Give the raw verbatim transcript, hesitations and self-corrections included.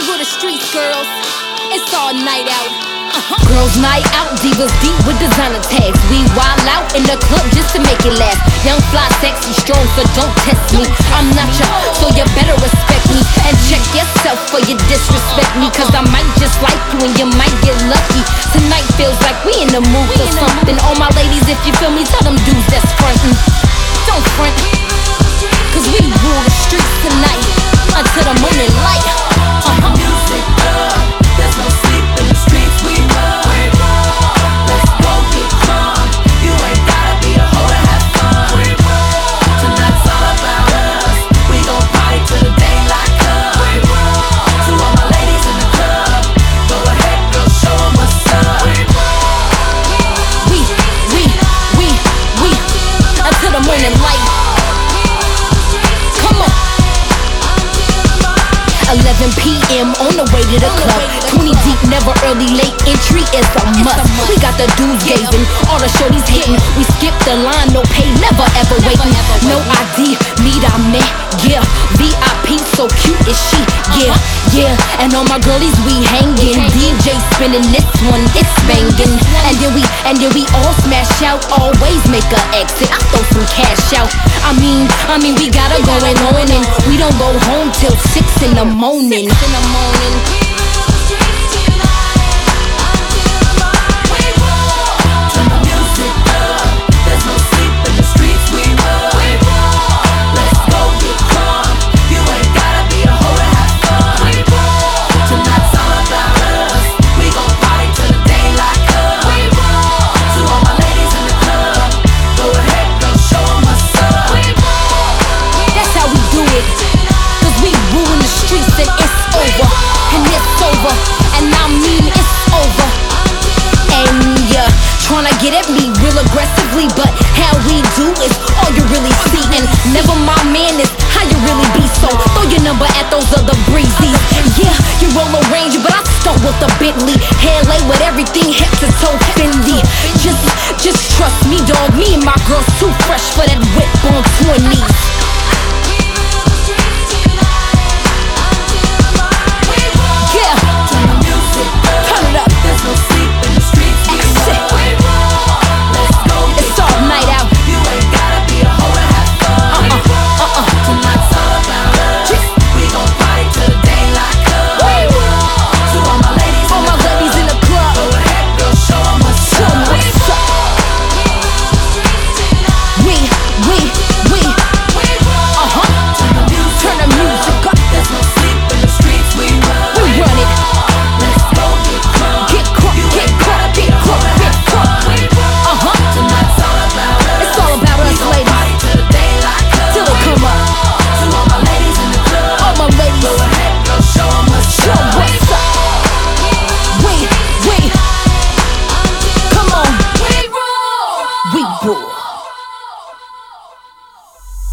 rule the streets, girls. It's all night out. Uh-huh. Girls night out, divas deep with designer tags. We wild out in the club just to make it last. Young, fly, sexy, strong, so don't test me. I'm not your, so you better respect me. And check yourself for you disrespect me. Cause I might just like you and you might get lucky. Tonight feels like we in the mood for something. All my ladies, if you feel me, tell them dudes that's frontin'. Don't front, cause we rule the streets tonight until the morning light. Uh-huh. Music up, there's no sleep in the streets, we run. Let's go get drunk, you ain't gotta be a hoe to have fun. Tonight's all about us, we gon' party till the daylight comes. To all my ladies in the club, go ahead girl, show 'em what's up. We, we, we, we, until the morning light. Come on. eleven p m on the way to the club. Twenty deep, never early, late entry is a must. We got the dudes gazing, all the shorties hating. We skip the line, no pay, never ever waiting. No I D, need I met, yeah. V I P, so cute is she, yeah, yeah. And all my girlies we hanging. D J spinning this one, it's banging. And then we, and then we all smash out. Always make a exit, I throw some cash out. I mean, I mean we gotta go and on, and we don't go home till six in the morning. Six in the morning.